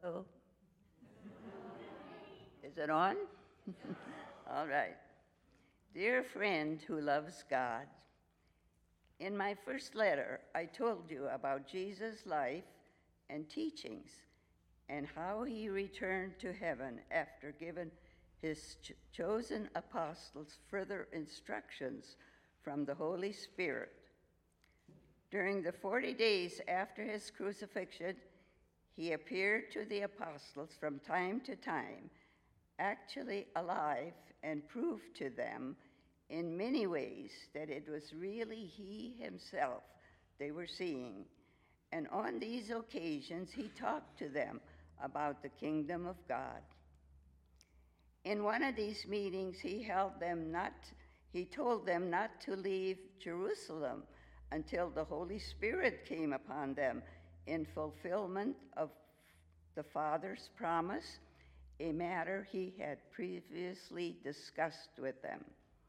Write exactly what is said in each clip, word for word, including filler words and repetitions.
Hello. Is it on? All right. Dear friend who loves God, in my first letter, I told you about Jesus' life and teachings and how he returned to heaven after giving his ch- chosen apostles further instructions from the Holy Spirit. During the forty days after his crucifixion, he appeared to the apostles from time to time, actually alive, and proved to them in many ways that it was really he himself they were seeing. And on these occasions, he talked to them about the kingdom of God. In one of these meetings, he held them not, he told them not to leave Jerusalem until the Holy Spirit came upon them in fulfillment of the Father's promise, a matter he had previously discussed with them.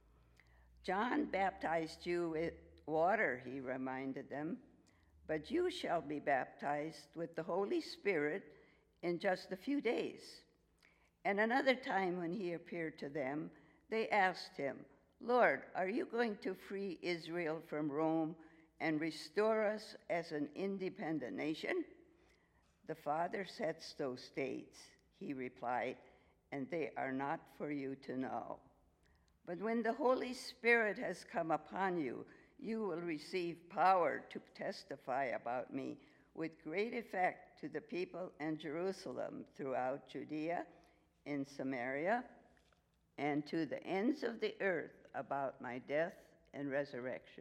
John baptized you with water, he reminded them, but you shall be baptized with the Holy Spirit in just a few days. And another time when he appeared to them, they asked him, Lord, are you going to free Israel from Rome and restore us as an independent nation? The Father sets those dates, he replied, and they are not for you to know. But when the Holy Spirit has come upon you, you will receive power to testify about me with great effect to the people in Jerusalem, throughout Judea, in Samaria, and to the ends of the earth about my death and resurrection.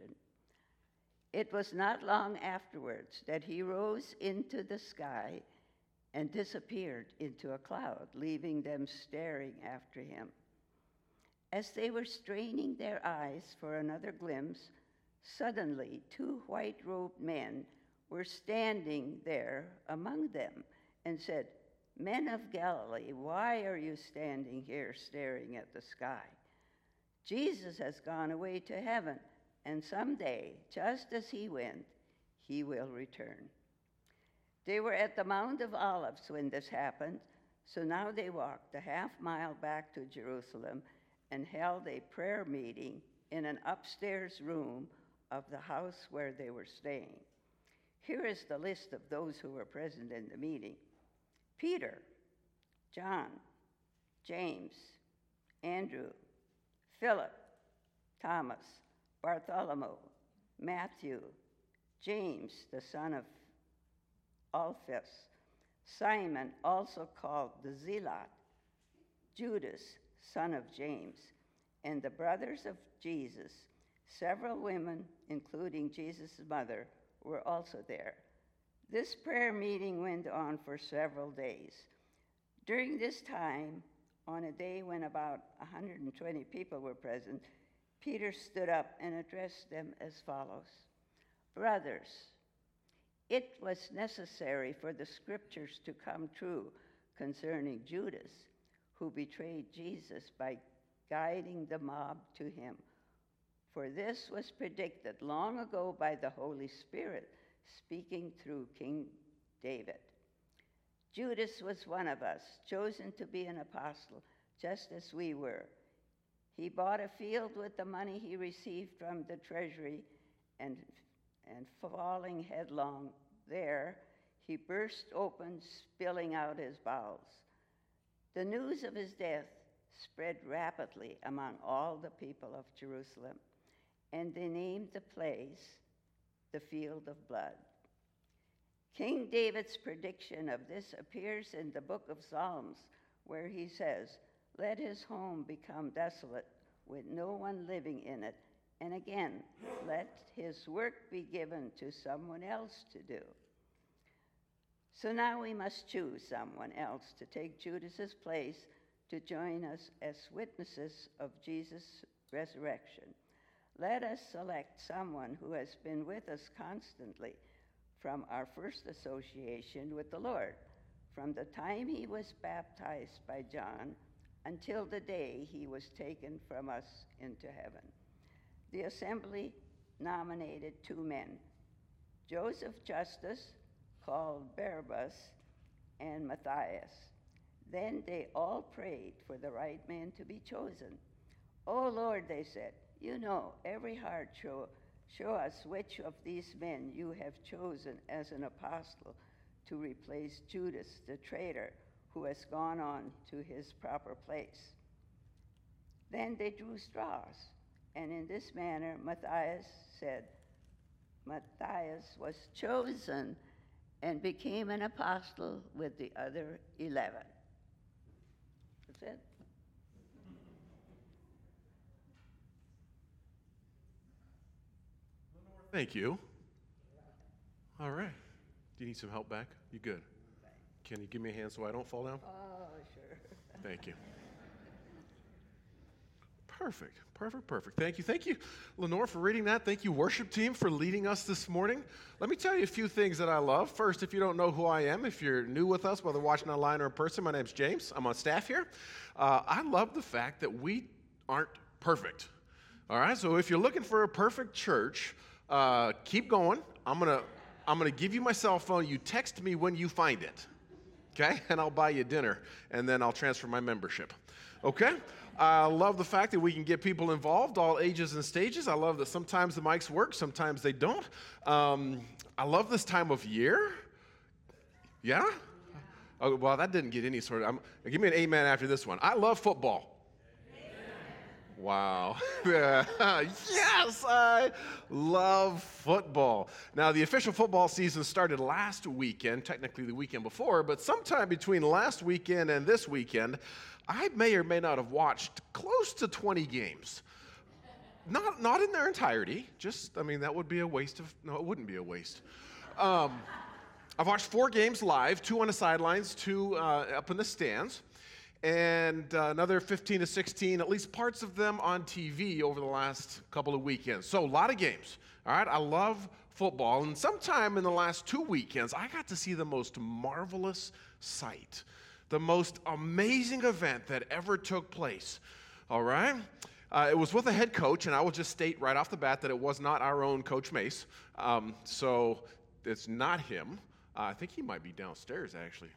It was not long afterwards that he rose into the sky and disappeared into a cloud, leaving them staring after him. As they were straining their eyes for another glimpse, suddenly two white-robed men were standing there among them and said, Men of Galilee, why are you standing here staring at the sky? Jesus has gone away to heaven, and someday, just as he went, he will return. They were at the Mount of Olives when this happened, so now they walked a half mile back to Jerusalem and held a prayer meeting in an upstairs room of the house where they were staying. Here is the list of those who were present in the meeting: Peter, John, James, Andrew, Philip, Thomas, Bartholomew, Matthew, James, the son of Alphaeus, Simon, also called the Zealot, Judas, son of James, and the brothers of Jesus. Several women, including Jesus' mother, were also there. This prayer meeting went on for several days. During this time, on a day when about one hundred twenty people were present, Peter stood up and addressed them as follows: Brothers, it was necessary for the scriptures to come true concerning Judas, who betrayed Jesus by guiding the mob to him. For this was predicted long ago by the Holy Spirit, speaking through King David. Judas was one of us, chosen to be an apostle, just as we were. He bought a field with the money he received from the treasury, and, and falling headlong there, he burst open, spilling out his bowels. The news of his death spread rapidly among all the people of Jerusalem, and they named the place the Field of Blood. King David's prediction of this appears in the book of Psalms, where he says, Let his home become desolate, with no one living in it, and again, let his work be given to someone else to do. So now we must choose someone else to take Judas's place to join us as witnesses of Jesus' resurrection. Let us select someone who has been with us constantly from our first association with the Lord, from the time he was baptized by John until the day he was taken from us into heaven. The assembly nominated two men, Joseph Justus, called Barabbas, and Matthias. Then they all prayed for the right man to be chosen. "Oh Lord," they said, "you know every heart. Show, show us which of these men you have chosen as an apostle to replace Judas the traitor, who has gone on to his proper place." Then they drew straws, and in this manner Matthias said, Matthias was chosen and became an apostle with the other eleven. That's it. Thank you. All right. Do you need some help back? You good? Can you give me a hand so I don't fall down? Oh, sure. Thank you. Perfect, perfect, perfect. Thank you. Thank you, Lenore, for reading that. Thank you, worship team, for leading us this morning. Let me tell you a few things that I love. First, if you don't know who I am, if you're new with us, whether watching online or in person, my name's James. I'm on staff here. Uh, I love the fact that we aren't perfect. All right, so if you're looking for a perfect church, uh, keep going. I'm gonna, I'm gonna give you my cell phone. You text me when you find it, okay? And I'll buy you dinner, and then I'll transfer my membership, okay? I love the fact that we can get people involved, all ages and stages. I love that sometimes the mics work, sometimes they don't. Um, I love this time of year. Yeah? Oh, well, that didn't get any sort of, I'm, give me an amen after this one. I love football. Wow. Yes, I love football. Now, the official football season started last weekend, technically the weekend before, but sometime between last weekend and this weekend, I may or may not have watched close to twenty games. Not, not in their entirety, just, I mean, that would be a waste of, no, it wouldn't be a waste. Um, I've watched four games live, two on the sidelines, two uh, up in the stands. And uh, another fifteen to sixteen, at least parts of them on T V over the last couple of weekends. So a lot of games, all right? I love football. And sometime in the last two weekends, I got to see the most marvelous sight, the most amazing event that ever took place, all right? Uh, it was with a head coach, and I will just state right off the bat that it was not our own Coach Mace. Um, so it's not him. Uh, I think he might be downstairs, actually.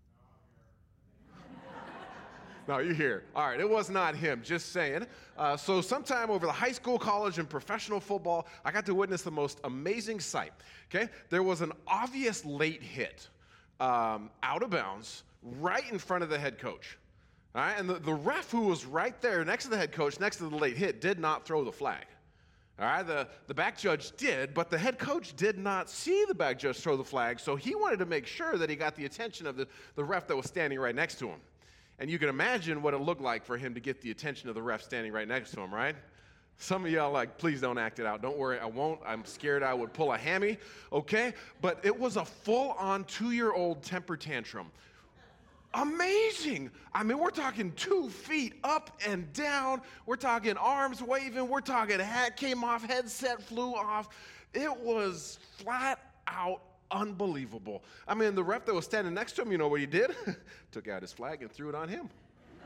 No, you're here. All right, it was not him, just saying. Uh, so sometime over the high school, college, and professional football, I got to witness the most amazing sight, okay? There was an obvious late hit um, out of bounds right in front of the head coach, all right? And the, the ref who was right there next to the head coach, next to the late hit, did not throw the flag, all right? The, the back judge did, but the head coach did not see the back judge throw the flag, so he wanted to make sure that he got the attention of the, the ref that was standing right next to him. And you can imagine what it looked like for him to get the attention of the ref standing right next to him, right? Some of y'all like, please don't act it out. Don't worry, I won't. I'm scared I would pull a hammy, okay? But it was a full-on two-year-old temper tantrum. Amazing. I mean, we're talking two feet up and down. We're talking arms waving. We're talking hat came off, headset flew off. It was flat out unbelievable. I mean, the ref that was standing next to him, you know what he did? Took out his flag and threw it on him.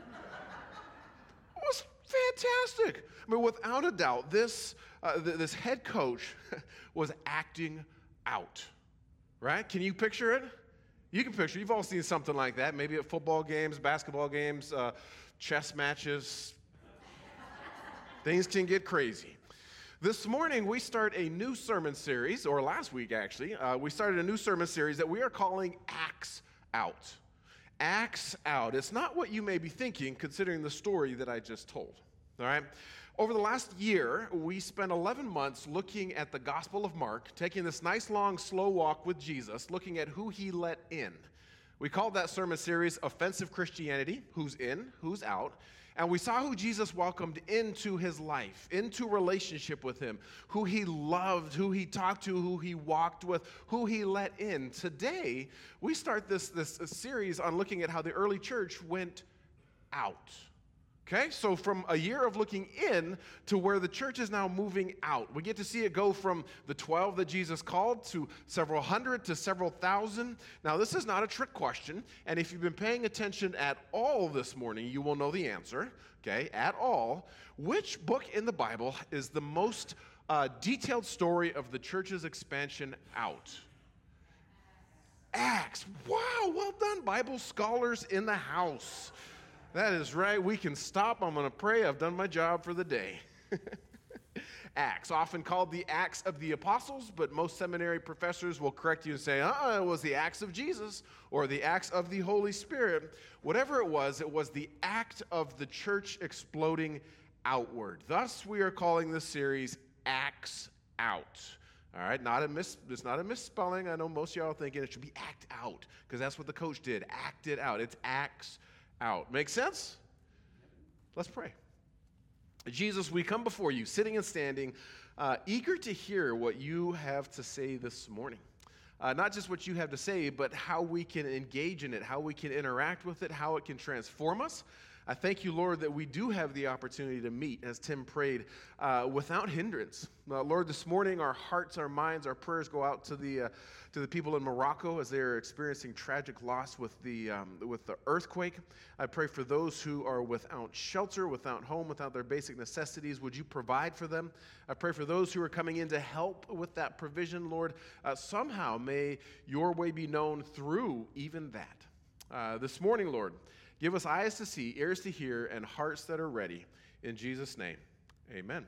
It was fantastic. I mean, without a doubt, this, uh, th- this head coach was acting out, right? Can you picture it? You can picture it. You've all seen something like that, maybe at football games, basketball games, uh, chess matches. Things can get crazy. This morning, we start a new sermon series, or last week, actually, uh, we started a new sermon series that we are calling Acts Out. Acts Out. It's not what you may be thinking, considering the story that I just told, all right? Over the last year, we spent eleven months looking at the Gospel of Mark, taking this nice, long, slow walk with Jesus, looking at who he let in. We called that sermon series Offensive Christianity, who's in, who's out. And we saw who Jesus welcomed into his life, into relationship with him, who he loved, who he talked to, who he walked with, who he let in. Today, we start this, this series on looking at how the early church went out. Okay, so from a year of looking in to where the church is now moving out. We get to see it go from the twelve that Jesus called to several hundred to several thousand. Now, this is not a trick question, and if you've been paying attention at all this morning, you will know the answer, okay, at all. Which book in the Bible is the most uh, detailed story of the church's expansion out? Acts. Wow, well done, Bible scholars in the house. That is right. We can stop. I'm going to pray. I've done my job for the day. Acts, often called the Acts of the Apostles, but most seminary professors will correct you and say, uh-uh, it was the Acts of Jesus or the Acts of the Holy Spirit. Whatever it was, it was the act of the church exploding outward. Thus, we are calling this series Acts Out. All right, not a mis- it's not a misspelling. I know most of y'all are thinking it should be act out because that's what the coach did, act it out. It's Acts Out. Make sense? Let's pray. Jesus, we come before you, sitting and standing, uh, eager to hear what you have to say this morning. Uh, not just what you have to say, but how we can engage in it, how we can interact with it, how it can transform us. I thank you, Lord, that we do have the opportunity to meet, as Tim prayed, uh, without hindrance. Uh, Lord, this morning, our hearts, our minds, our prayers go out to the uh, to the people in Morocco as they are experiencing tragic loss with the um, with the earthquake. I pray for those who are without shelter, without home, without their basic necessities. Would you provide for them? I pray for those who are coming in to help with that provision, Lord. Uh, somehow, may your way be known through even that. Uh, this morning, Lord, give us eyes to see, ears to hear, and hearts that are ready. In Jesus' name, amen.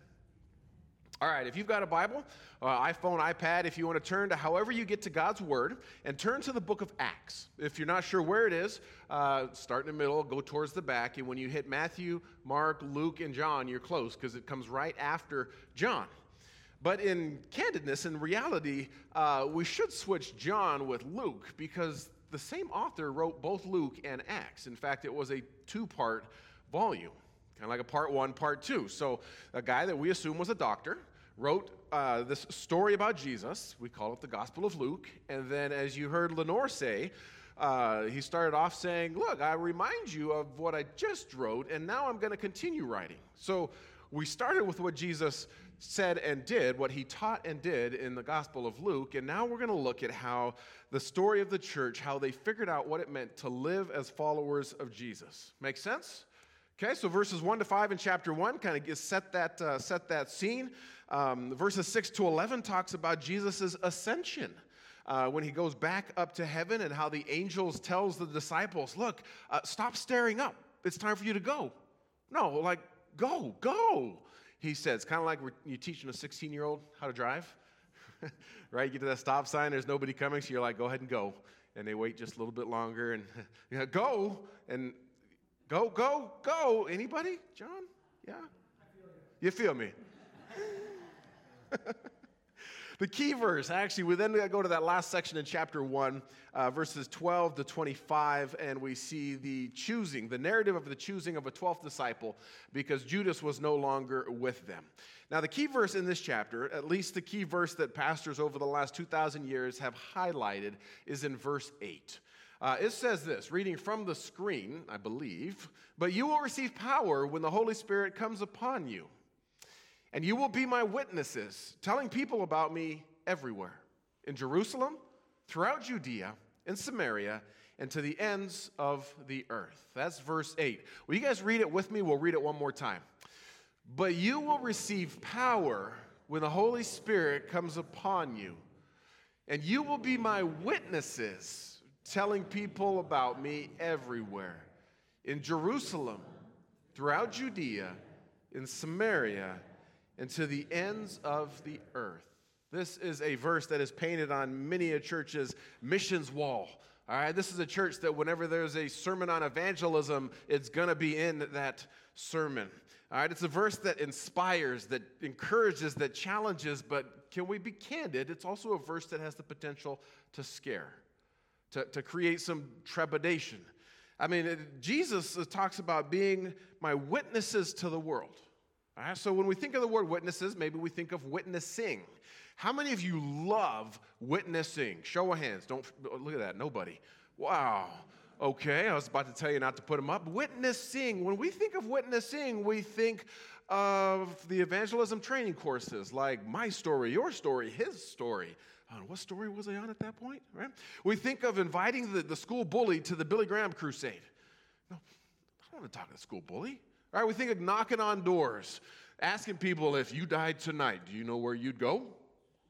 All right, if you've got a Bible, uh, iPhone, iPad, if you want to turn to however you get to God's Word, and turn to the book of Acts. If you're not sure where it is, uh, start in the middle, go towards the back, and when you hit Matthew, Mark, Luke, and John, you're close, because it comes right after John. But in candidness, in reality, uh, we should switch John with Luke, because the same author wrote both Luke and Acts. In fact, it was a two-part volume, kind of like a part one, part two. So a guy that we assume was a doctor wrote uh, this story about Jesus. We call it the Gospel of Luke. And then, as you heard Lenore say, uh, he started off saying, look, I remind you of what I just wrote, and now I'm going to continue writing. So we started with what Jesus said and did, what he taught and did in the Gospel of Luke, and now we're going to look at how the story of the church, how they figured out what it meant to live as followers of Jesus. Make sense? Okay, so verses one to five in chapter one kind of set that, uh, set that scene. Um, verses six to eleven talks about Jesus' ascension. Uh, when he goes back up to heaven and how the angels tells the disciples, look, uh, stop staring up. It's time for you to go. No, like, go, go. He says, kind of like you're teaching a sixteen-year-old how to drive, right? You get to that stop sign, there's nobody coming, so you're like, go ahead and go. And they wait just a little bit longer and you know, go, and go, go, go. Anybody? John? Yeah? You feel me? The key verse, actually, we then go to that last section in chapter one, uh, verses twelve to twenty-five, and we see the choosing, the narrative of the choosing of a twelfth disciple, because Judas was no longer with them. Now, the key verse in this chapter, at least the key verse that pastors over the last two thousand years have highlighted, is in verse eight. Uh, it says this, reading from the screen, I believe, but you will receive power when the Holy Spirit comes upon you. And you will be my witnesses, telling people about me everywhere, in Jerusalem, throughout Judea, in Samaria, and to the ends of the earth. That's verse eight. Will you guys read it with me? We'll read it one more time. But you will receive power when the Holy Spirit comes upon you, and you will be my witnesses, telling people about me everywhere, in Jerusalem, throughout Judea, in Samaria, and to the ends of the earth. This is a verse that is painted on many a church's missions wall. All right, this is a church that whenever there's a sermon on evangelism, it's going to be in that sermon. All right, it's a verse that inspires, that encourages, that challenges, but can we be candid? It's also a verse that has the potential to scare, to, to create some trepidation. I mean, it, Jesus talks about being my witnesses to the world. All right, so when we think of the word witnesses, maybe we think of witnessing. How many of you love witnessing? Show of hands. Don't look at that. Nobody. Wow. Okay, I was about to tell you not to put them up. Witnessing. When we think of witnessing, we think of the evangelism training courses, like my story, your story, his story. Uh, what story was I on at that point? Right? We think of inviting the, the school bully to the Billy Graham crusade. No, I don't want to talk to the school bully. All right, we think of knocking on doors, asking people, if you died tonight, do you know where you'd go?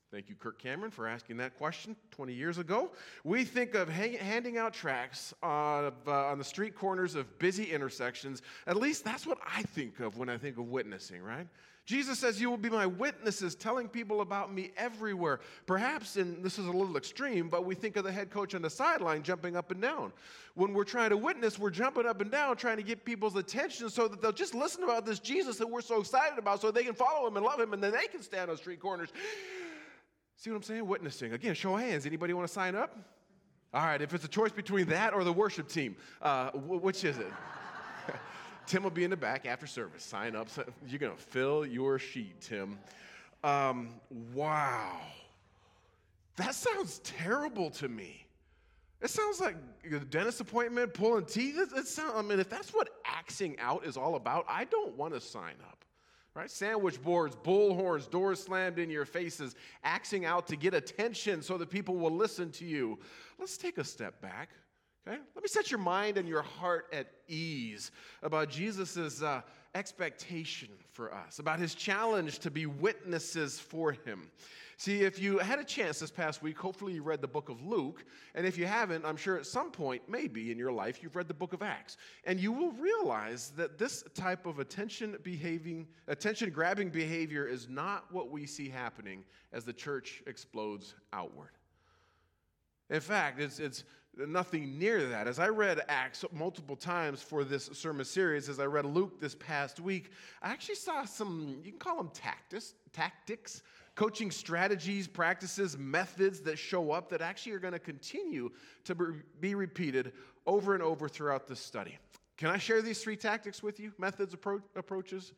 Thank you, Kirk Cameron, for asking that question twenty years ago. We think of hang- handing out tracts uh, uh, on the street corners of busy intersections. At least that's what I think of when I think of witnessing, right? Jesus says, you will be my witnesses, telling people about me everywhere. Perhaps, and this is a little extreme, but we think of the head coach on the sideline jumping up and down. When we're trying to witness, we're jumping up and down, trying to get people's attention so that they'll just listen about this Jesus that we're so excited about so they can follow him and love him, and then they can stand on street corners. See what I'm saying? Witnessing. Again, show of hands. Anybody want to sign up? All right, if it's a choice between that or the worship team, uh, which is it? Tim will be in the back after service. Sign up. You're going to fill your sheet, Tim. Um, wow. That sounds terrible to me. It sounds like a dentist appointment, pulling teeth. It, it sounds, I mean, if that's what axing out is all about, I don't want to sign up. Right? Sandwich boards, bullhorns, doors slammed in your faces, axing out to get attention so that people will listen to you. Let's take a step back. Okay? Let me set your mind and your heart at ease about Jesus' uh, expectation for us, about his challenge to be witnesses for him. See, if you had a chance this past week, hopefully you read the book of Luke. And if you haven't, I'm sure at some point, maybe in your life, you've read the book of Acts. And you will realize that this type of attention behaving, attention-grabbing behavior is not what we see happening as the church explodes outward. In fact, it's, it's nothing near that. As I read Acts multiple times for this sermon series, as I read Luke this past week, I actually saw some, you can call them tactics, tactics, coaching strategies, practices, methods that show up that actually are going to continue to be repeated over and over throughout this study. Can I share these three tactics with you? Methods, appro- approaches?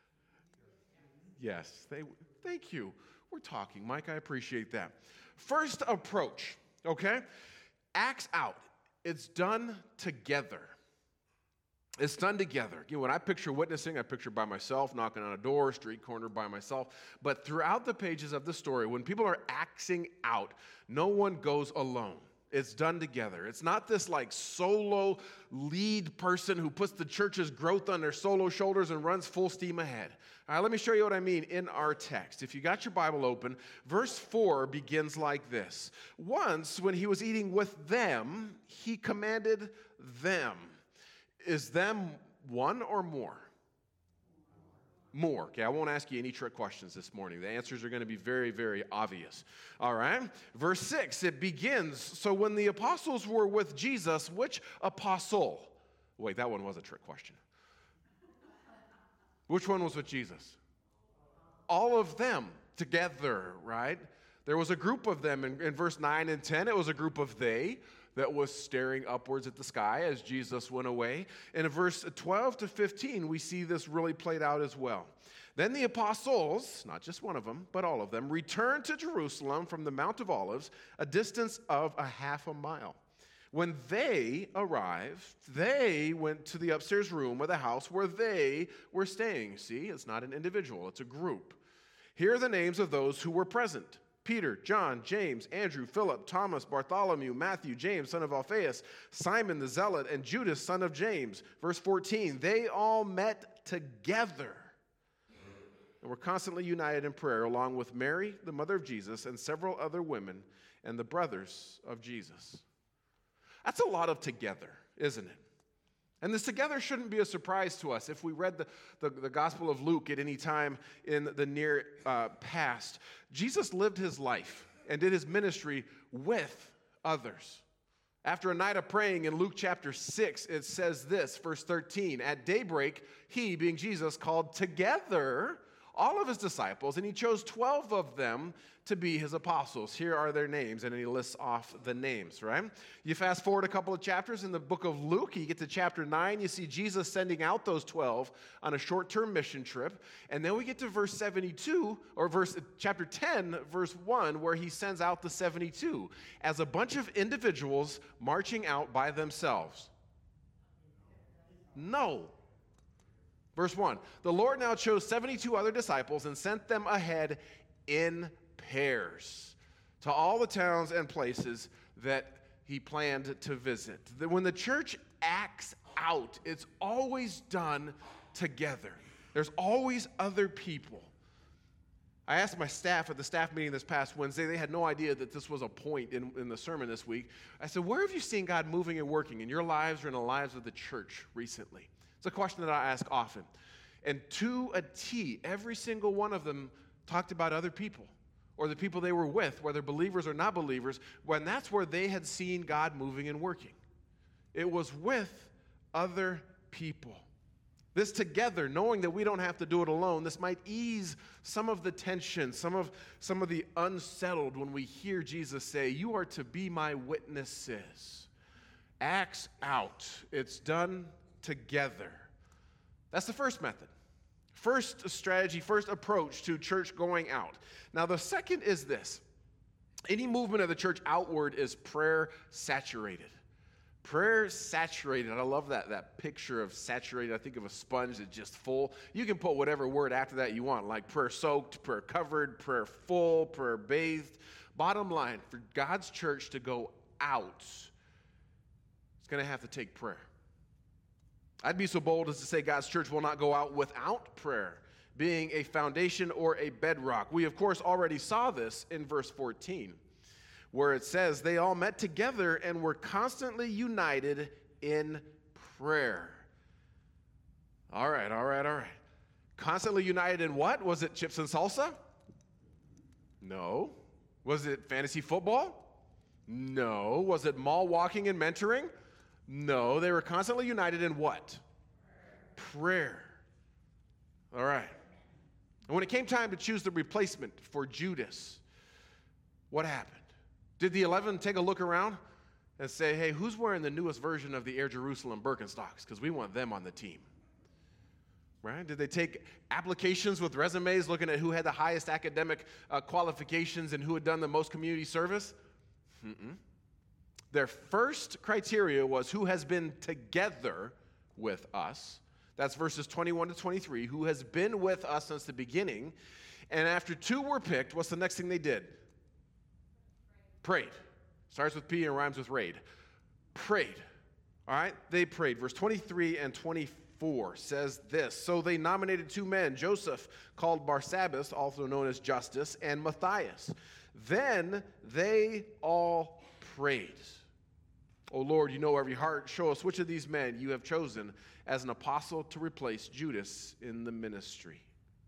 Yes, they, thank you. We're talking, Mike. I appreciate that. First approach, okay? Acts out. It's done together. It's done together. You know, when I picture witnessing, I picture by myself, knocking on a door, street corner by myself. But throughout the pages of the story, when people are axing out, no one goes alone. It's done together. It's not this like solo lead person who puts the church's growth on their solo shoulders and runs full steam ahead. All right, let me show you what I mean in our text. If you got your Bible open, verse four begins like this. Once, when he was eating with them, he commanded them. Is them one or more? More. Okay, I won't ask you any trick questions this morning. The answers are going to be very, very obvious. All right? Verse six, it begins, so when the apostles were with Jesus, which apostle? Wait, that one was a trick question. Which one was with Jesus? All of them together, right? There was a group of them in, in verse nine and ten. It was a group of they that was staring upwards at the sky as Jesus went away. And in verse twelve to fifteen, we see this really played out as well. Then the apostles, not just one of them, but all of them, returned to Jerusalem from the Mount of Olives, a distance of a half a mile. When they arrived, they went to the upstairs room of the house where they were staying. See, it's not an individual, it's a group. Here are the names of those who were present: Peter, John, James, Andrew, Philip, Thomas, Bartholomew, Matthew, James, son of Alphaeus, Simon the Zealot, and Judas, son of James. Verse fourteen, they all met together and were constantly united in prayer, along with Mary, the mother of Jesus, and several other women and the brothers of Jesus. That's a lot of together, isn't it? And this together shouldn't be a surprise to us if we read the, the, the Gospel of Luke at any time in the near uh, past. Jesus lived his life and did his ministry with others. After a night of praying in Luke chapter six, it says this, verse thirteen, at daybreak, he, being Jesus, called together all of his disciples, and he chose twelve of them to be his apostles. Here are their names, and then he lists off the names, right? You fast forward a couple of chapters in the book of Luke, you get to chapter nine, you see Jesus sending out those twelve on a short-term mission trip, and then we get to verse seventy-two, or verse chapter ten, verse one, where he sends out the seventy-two as a bunch of individuals marching out by themselves. No. Verse one, the Lord now chose seventy-two other disciples and sent them ahead in pairs to all the towns and places that he planned to visit. When the church acts out, it's always done together. There's always other people. I asked my staff at the staff meeting this past Wednesday, they had no idea that this was a point in, in the sermon this week. I said, where have you seen God moving and working in your lives or in the lives of the church recently? It's a question that I ask often. And to a T, every single one of them talked about other people or the people they were with, whether believers or not believers, when that's where they had seen God moving and working. It was with other people. This together, knowing that we don't have to do it alone, this might ease some of the tension, some of, some of the unsettled when we hear Jesus say, you are to be my witnesses. Acts out. It's done together. That's the first method. First strategy, first approach to church going out. Now, the second is this. Any movement of the church outward is prayer saturated. Prayer saturated. I love that, that picture of saturated. I think of a sponge that's just full. You can put whatever word after that you want, like prayer soaked, prayer covered, prayer full, prayer bathed. Bottom line, for God's church to go out, it's going to have to take prayer. I'd be so bold as to say God's church will not go out without prayer being a foundation or a bedrock. We, of course, already saw this in verse fourteen. Where it says they all met together and were constantly united in prayer. All right, all right, all right. Constantly united in what? Was it chips and salsa? No. Was it fantasy football? No. Was it mall walking and mentoring? No. They were constantly united in what? Prayer. All right. And when it came time to choose the replacement for Judas, what happened? Did the eleven take a look around and say, hey, who's wearing the newest version of the Air Jerusalem Birkenstocks? Because we want them on the team. Right? Did they take applications with resumes looking at who had the highest academic uh, qualifications and who had done the most community service? Mm-mm. Their first criteria was who has been together with us. That's verses twenty-one to twenty-three, who has been with us since the beginning. And after two were picked, what's the next thing they did? Prayed. Starts with P and rhymes with raid. Prayed. All right? They prayed. Verse twenty-three and twenty-four says this. So they nominated two men, Joseph, called Barsabbas, also known as Justus, and Matthias. Then they all prayed. O Lord, you know every heart. Show us which of these men you have chosen as an apostle to replace Judas in the ministry.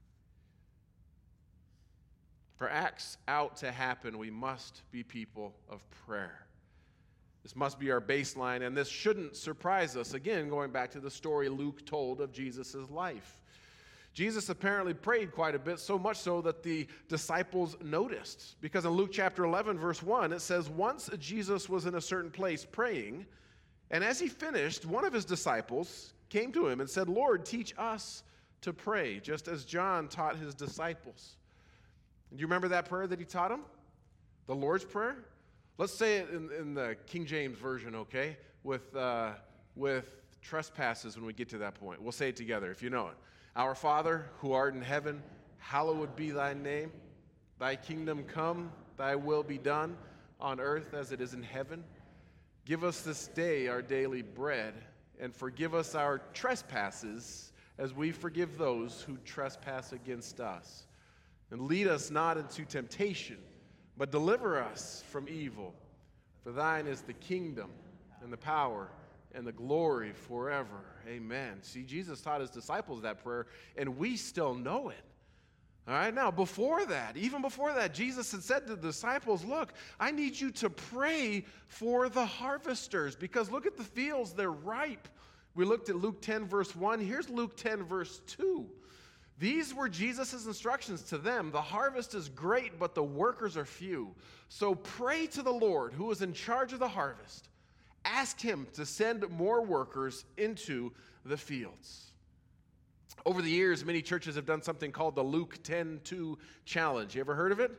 For Acts out to happen, we must be people of prayer. This must be our baseline, and this shouldn't surprise us. Again, going back to the story Luke told of Jesus' life. Jesus apparently prayed quite a bit, so much so that the disciples noticed. Because in Luke chapter eleven, verse one, it says, once Jesus was in a certain place praying, and as he finished, one of his disciples came to him and said, Lord, teach us to pray, just as John taught his disciples. Do you remember that prayer that he taught them? The Lord's Prayer? Let's say it in, in the King James Version, okay? With, uh, with trespasses when we get to that point. We'll say it together if you know it. Our Father, who art in heaven, hallowed be thy name. Thy kingdom come, thy will be done, on earth as it is in heaven. Give us this day our daily bread, and forgive us our trespasses as we forgive those who trespass against us. And lead us not into temptation, but deliver us from evil. For thine is the kingdom and the power and the glory forever. Amen. See, Jesus taught his disciples that prayer, and we still know it. All right, now before that, even before that, Jesus had said to the disciples, look, I need you to pray for the harvesters, because look at the fields, they're ripe. We looked at Luke ten, verse one. Here's Luke ten, verse two. These were Jesus' instructions to them. The harvest is great, but the workers are few. So pray to the Lord, who is in charge of the harvest. Ask him to send more workers into the fields. Over the years, many churches have done something called the Luke ten two challenge. You ever heard of it?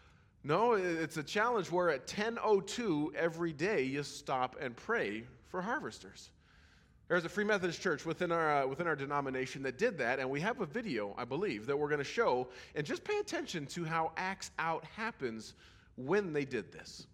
No, it's a challenge where at ten oh two every day you stop and pray for harvesters. There's a Free Methodist church within our uh, within our denomination that did that, and we have a video, I believe, that we're going to show. And just pay attention to how Acts out happens when they did this.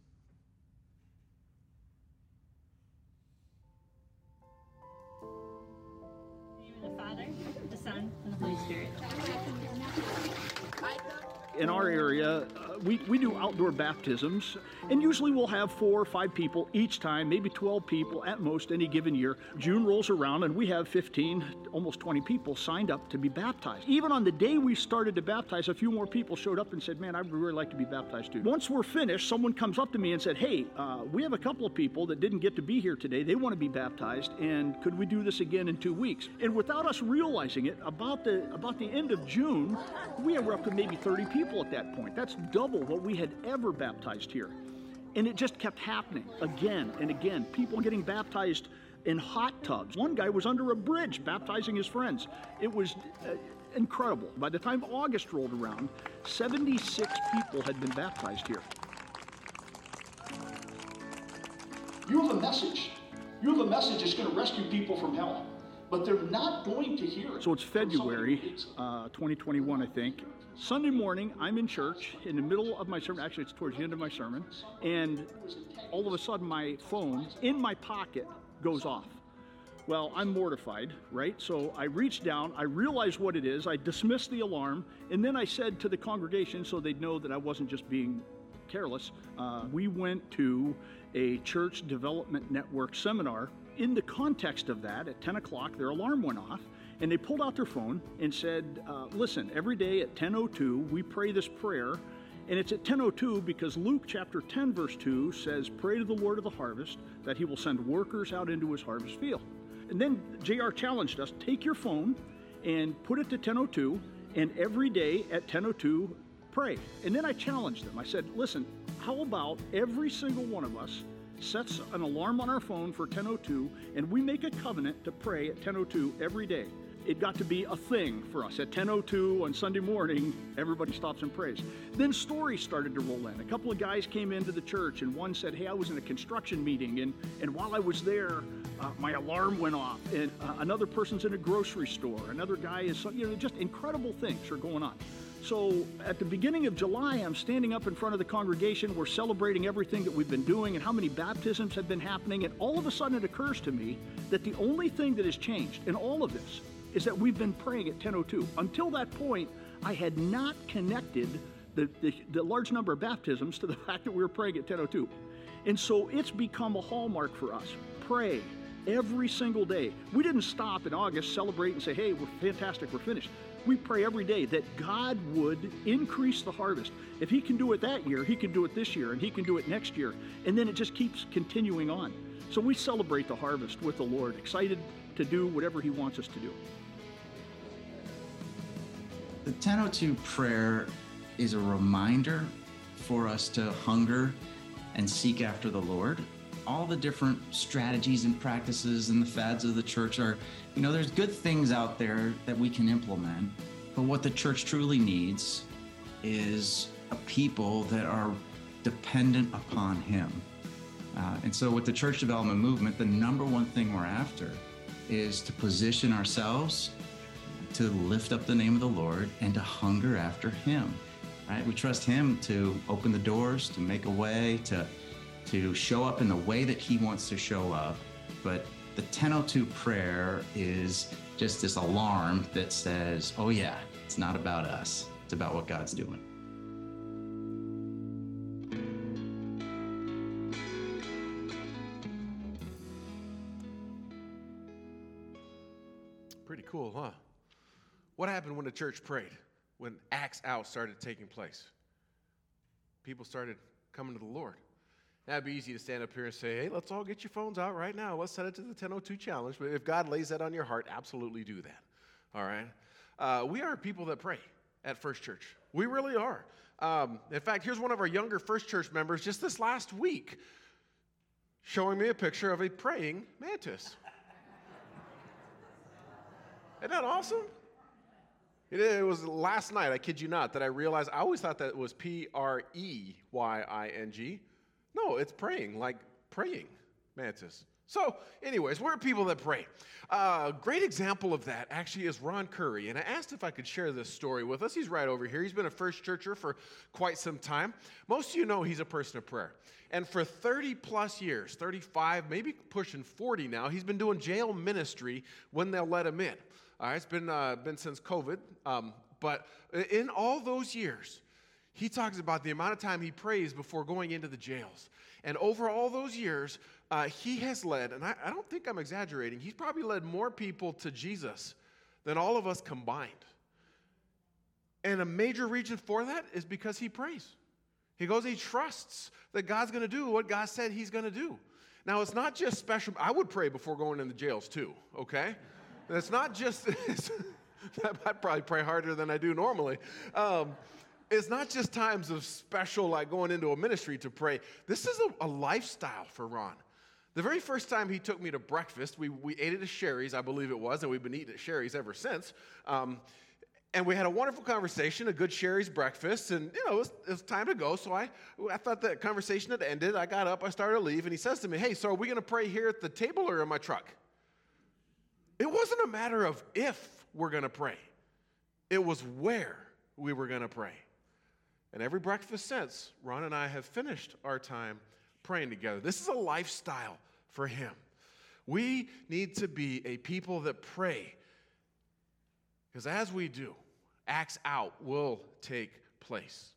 In the name of the Father, the Son, and the Holy Spirit. in our area, uh, we, we do outdoor baptisms, and usually we'll have four or five people each time, maybe twelve people at most any given year. June rolls around and we have fifteen, almost twenty people signed up to be baptized. Even on the day we started to baptize, a few more people showed up and said, man, I'd really like to be baptized too. Once we're finished, someone comes up to me and said, hey, uh, we have a couple of people that didn't get to be here today. They want to be baptized, and could we do this again in two weeks? And without us realizing it, about the, about the end of June, we were up to maybe thirty people at that point. That's double what we had ever baptized here. And it just kept happening again and again. People getting baptized in hot tubs. One guy was under a bridge baptizing his friends. It was uh, incredible. By the time August rolled around, seventy-six people had been baptized here. You have a message. You have a message that's going to rescue people from hell, but they're not going to hear it. So it's February uh, twenty twenty-one, I think. Sunday morning, I'm in church in the middle of my sermon. Actually, it's towards the end of my sermon. And all of a sudden, my phone in my pocket goes off. Well, I'm mortified, right? So I reach down, I realize what it is, I dismiss the alarm, and then I said to the congregation, so they'd know that I wasn't just being careless, uh, we went to a church development network seminar. In the context of that, at ten o'clock, their alarm went off, and they pulled out their phone and said, uh, listen, every day at ten oh two, we pray this prayer, and it's at ten oh two because Luke chapter ten, verse two says, pray to the Lord of the harvest that he will send workers out into his harvest field. And then J R challenged us, take your phone and put it to ten oh two, and every day at ten oh two, pray. And then I challenged them. I said, listen, how about every single one of us sets an alarm on our phone for ten oh two, and we make a covenant to pray at ten oh two every day. It got to be a thing for us. At ten oh two on Sunday morning, everybody stops and prays. Then stories started to roll in. A couple of guys came into the church, and one said, hey, I was in a construction meeting, and, and while I was there, uh, my alarm went off. And uh, another person's in a grocery store. Another guy is, you know, just incredible things are going on. So at the beginning of July, I'm standing up in front of the congregation. We're celebrating everything that we've been doing and how many baptisms have been happening. And all of a sudden it occurs to me that the only thing that has changed in all of this is that we've been praying at ten oh two. Until that point, I had not connected the, the, the large number of baptisms to the fact that we were praying at ten oh two. And so it's become a hallmark for us. Pray every single day. We didn't stop in August, celebrate and say, hey, we're fantastic, we're finished. We pray every day that God would increase the harvest. If he can do it that year, he can do it this year, and he can do it next year. And then it just keeps continuing on. So we celebrate the harvest with the Lord, excited to do whatever he wants us to do. The ten oh two prayer is a reminder for us to hunger and seek after the Lord. All the different strategies and practices and the fads of the church are, you know, there's good things out there that we can implement, but what the church truly needs is a people that are dependent upon him. Uh, and so with the church development movement, the number one thing we're after is to position ourselves to lift up the name of the Lord and to hunger after him, right? We trust him to open the doors, to make a way, to to show up in the way that he wants to show up. But the ten oh two prayer is just this alarm that says, oh yeah, it's not about us. It's about what God's doing. Pretty cool, huh? What happened when the church prayed? When Acts Out started taking place? People started coming to the Lord. That'd be easy to stand up here and say, hey, let's all get your phones out right now. Let's set it to the ten oh two challenge. But if God lays that on your heart, absolutely do that. All right? Uh, we are people that pray at First Church. We really are. Um, in fact, here's one of our younger First Church members just this last week showing me a picture of a praying mantis. Isn't that awesome? It, it was last night, I kid you not, that I realized I always thought that it was P R E Y I N G. No, it's praying, like praying mantis. So anyways, we're people that pray. A uh, great example of that actually is Ron Curry. And I asked if I could share this story with us. He's right over here. He's been a First Churcher for quite some time. Most of you know he's a person of prayer. And for thirty plus years, thirty-five, maybe pushing forty now, he's been doing jail ministry when they'll let him in. All right, it's been, uh, been since COVID. Um, but in all those years, he talks about the amount of time he prays before going into the jails. And over all those years, uh, he has led, and I, I don't think I'm exaggerating, he's probably led more people to Jesus than all of us combined. And a major reason for that is because he prays. He goes, he trusts that God's going to do what God said he's going to do. Now, it's not just special. I would pray before going in the jails too, okay? And it's not just, it's, I'd probably pray harder than I do normally. Um, it's not just times of special, like going into a ministry to pray. This is a, a lifestyle for Ron. The very first time he took me to breakfast, we, we ate at a Sherry's, I believe it was, and we've been eating at Sherry's ever since. Um, and we had a wonderful conversation, a good Sherry's breakfast, and, you know, it was, it was time to go, so I, I thought that conversation had ended. I got up, I started to leave, and he says to me, hey, so are we going to pray here at the table or in my truck? It wasn't a matter of if we're going to pray. It was where we were going to pray. And every breakfast since, Ron and I have finished our time praying together. This is a lifestyle for him. We need to be a people that pray, because as we do, acts out will take place.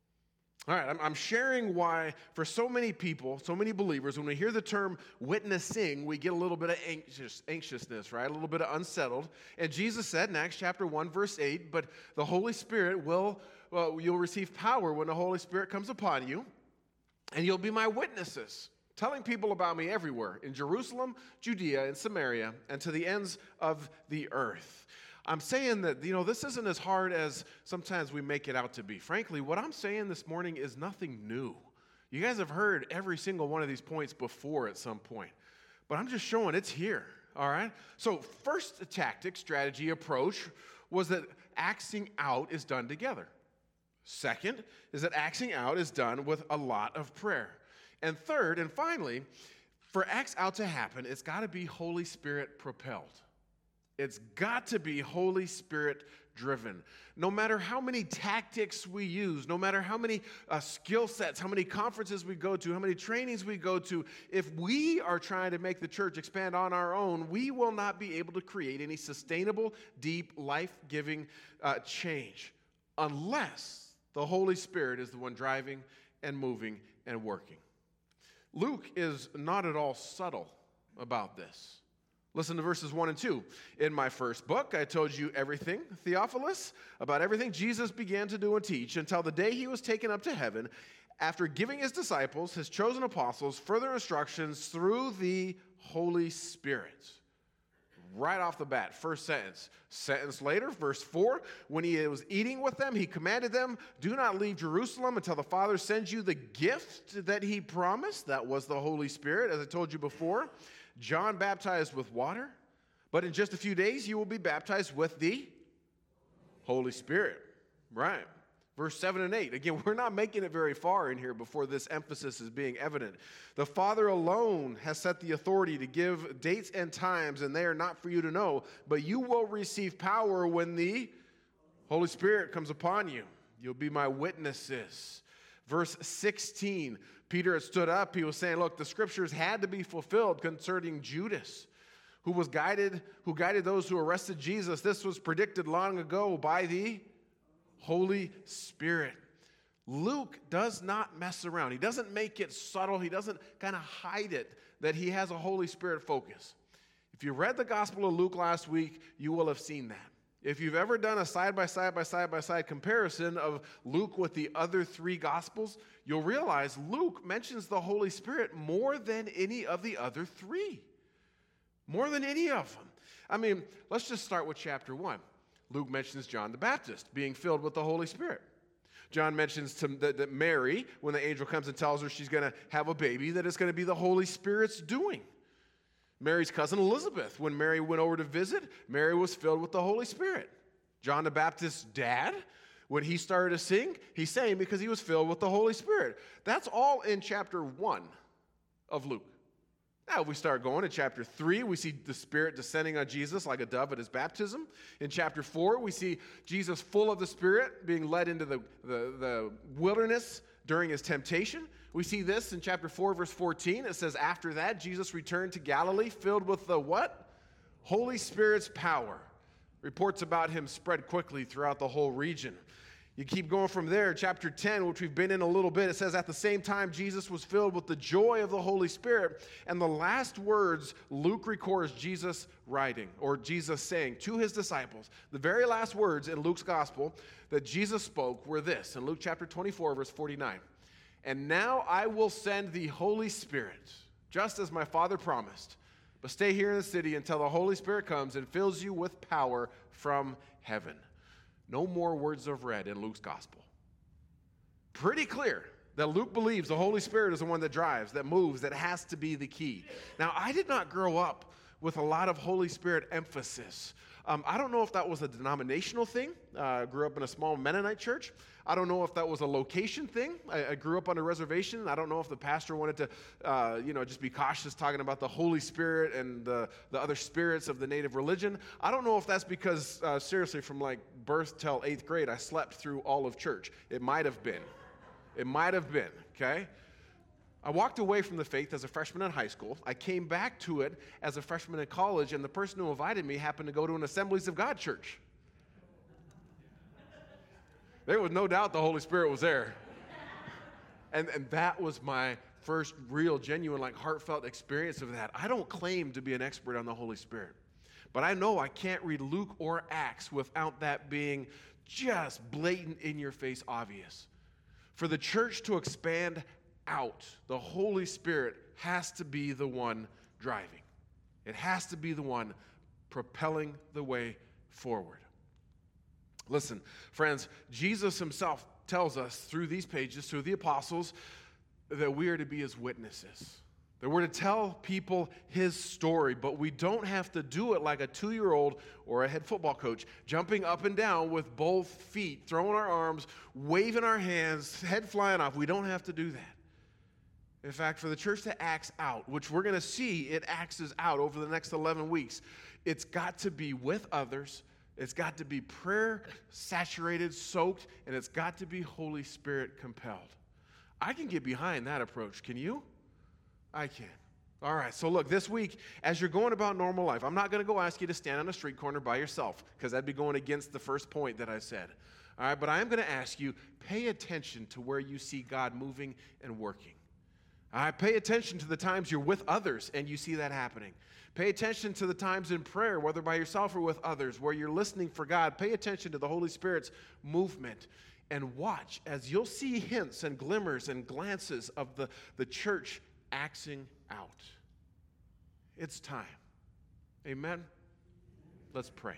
All right, I'm, I'm sharing why for so many people, so many believers, when we hear the term witnessing, we get a little bit of anxious, anxiousness, right? A little bit of unsettled. And Jesus said in Acts chapter one, verse eight, but the Holy Spirit will, well, you'll receive power when the Holy Spirit comes upon you, and you'll be my witnesses, telling people about me everywhere, in Jerusalem, Judea, and Samaria, and to the ends of the earth. I'm saying that, you know, this isn't as hard as sometimes we make it out to be. Frankly, what I'm saying this morning is nothing new. You guys have heard every single one of these points before at some point, but I'm just showing it's here, all right? So first tactic, strategy, approach was that acting out is done together. Second is that acting out is done with a lot of prayer. And third, and finally, for acts out to happen, it's got to be Holy Spirit propelled. It's got to be Holy Spirit driven. No matter how many tactics we use, no matter how many uh, skill sets, how many conferences we go to, how many trainings we go to, if we are trying to make the church expand on our own, we will not be able to create any sustainable, deep, life-giving uh, change unless the Holy Spirit is the one driving and moving and working. Luke is not at all subtle about this. Listen to verses one and two. In my first book, I told you everything, Theophilus, about everything Jesus began to do and teach until the day he was taken up to heaven, after giving his disciples, his chosen apostles, further instructions through the Holy Spirit. Right off the bat, first sentence. Sentence later, verse four, when he was eating with them, he commanded them, do not leave Jerusalem until the Father sends you the gift that he promised. That was the Holy Spirit, as I told you before. John baptized with water, but in just a few days you will be baptized with the Holy Spirit. Right. Verse seven and eight. Again, we're not making it very far in here before this emphasis is being evident. The Father alone has set the authority to give dates and times, and they are not for you to know, but you will receive power when the Holy Spirit comes upon you. You'll be my witnesses. Verse sixteen. Peter had stood up. He was saying, look, the scriptures had to be fulfilled concerning Judas, who was guided, who guided those who arrested Jesus. This was predicted long ago by the Holy Spirit. Luke does not mess around. He doesn't make it subtle. He doesn't kind of hide it that he has a Holy Spirit focus. If you read the Gospel of Luke last week, you will have seen that. If you've ever done a side-by-side by side-by-side comparison of Luke with the other three Gospels, you'll realize Luke mentions the Holy Spirit more than any of the other three. More than any of them. I mean, let's just start with chapter one. Luke mentions John the Baptist being filled with the Holy Spirit. John mentions to, that, that Mary, when the angel comes and tells her she's going to have a baby, that it's going to be the Holy Spirit's doing. Mary's cousin Elizabeth, when Mary went over to visit, Mary was filled with the Holy Spirit. John the Baptist's dad, when he started to sing, he sang because he was filled with the Holy Spirit. That's all in chapter one of Luke. Now, if we start going to chapter three, we see the Spirit descending on Jesus like a dove at his baptism. In chapter four, we see Jesus full of the Spirit being led into the, the, the wilderness during his temptation. We see this in chapter four, verse fourteen. It says, after that, Jesus returned to Galilee filled with the what? Holy Spirit's power. Reports about him spread quickly throughout the whole region. You keep going from there, chapter ten, which we've been in a little bit. It says, at the same time, Jesus was filled with the joy of the Holy Spirit. And the last words Luke records Jesus writing, or Jesus saying to his disciples, the very last words in Luke's gospel that Jesus spoke were this, in Luke chapter twenty-four, verse forty-nine. And now I will send the Holy Spirit, just as my Father promised. But stay here in the city until the Holy Spirit comes and fills you with power from heaven. No more words of red in Luke's gospel. Pretty clear that Luke believes the Holy Spirit is the one that drives, that moves, that has to be the key. Now, I did not grow up with a lot of Holy Spirit emphasis. Um, I don't know if that was a denominational thing. Uh, I grew up in a small Mennonite church. I don't know if that was a location thing. I, I grew up on a reservation. I don't know if the pastor wanted to, uh, you know, just be cautious talking about the Holy Spirit and the, the other spirits of the native religion. I don't know if that's because, uh, seriously, from like birth till eighth grade, I slept through all of church. It might have been. It might have been, okay? I walked away from the faith as a freshman in high school. I came back to it as a freshman in college, and the person who invited me happened to go to an Assemblies of God church. There was no doubt the Holy Spirit was there. And, and that was my first real, genuine, like heartfelt experience of that. I don't claim to be an expert on the Holy Spirit, but I know I can't read Luke or Acts without that being just blatant, in-your-face obvious. For the church to expand out, the Holy Spirit has to be the one driving. It has to be the one propelling the way forward. Listen, friends, Jesus himself tells us through these pages, through the apostles, that we are to be his witnesses. That we're to tell people his story, but we don't have to do it like a two-year-old or a head football coach, jumping up and down with both feet, throwing our arms, waving our hands, head flying off. We don't have to do that. In fact, for the church to act out, which we're going to see it acts out over the next eleven weeks, it's got to be with others. It's got to be prayer-saturated, soaked, and it's got to be Holy Spirit compelled. I can get behind that approach. Can you? I can. All right, so look, this week, as you're going about normal life, I'm not going to go ask you to stand on a street corner by yourself, because that'd be going against the first point that I said. All right, but I am going to ask you, pay attention to where you see God moving and working. All right, pay attention to the times you're with others and you see that happening. Pay attention to the times in prayer, whether by yourself or with others, where you're listening for God. Pay attention to the Holy Spirit's movement and watch as you'll see hints and glimmers and glances of the, the church acting out. It's time. Amen? Let's pray.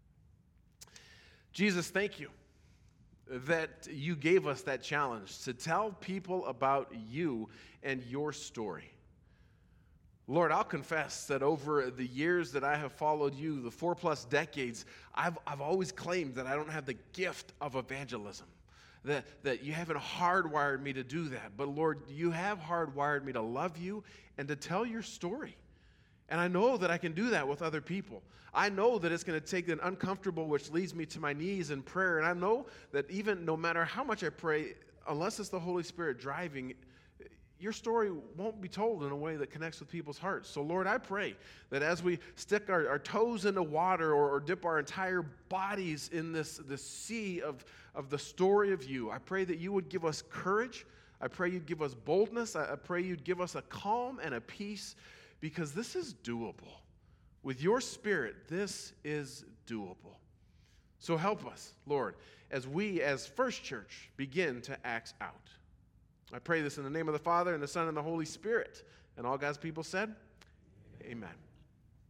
Jesus, thank you that you gave us that challenge to tell people about you and your story. Lord, I'll confess that over the years that I have followed you, the four plus decades, I've, I've always claimed that I don't have the gift of evangelism, that, that you haven't hardwired me to do that. But Lord, you have hardwired me to love you and to tell your story. And I know that I can do that with other people. I know that it's going to take an uncomfortable, which leads me to my knees in prayer. And I know that even no matter how much I pray, unless it's the Holy Spirit driving, your story won't be told in a way that connects with people's hearts. So, Lord, I pray that as we stick our, our toes in the water or, or dip our entire bodies in this, this sea of, of the story of you, I pray that you would give us courage. I pray you'd give us boldness. I, I pray you'd give us a calm and a peace, because this is doable. With your Spirit, this is doable. So help us, Lord, as we as First Church begin to act out. I pray this in the name of the Father, and the Son, and the Holy Spirit. And all God's people said, amen.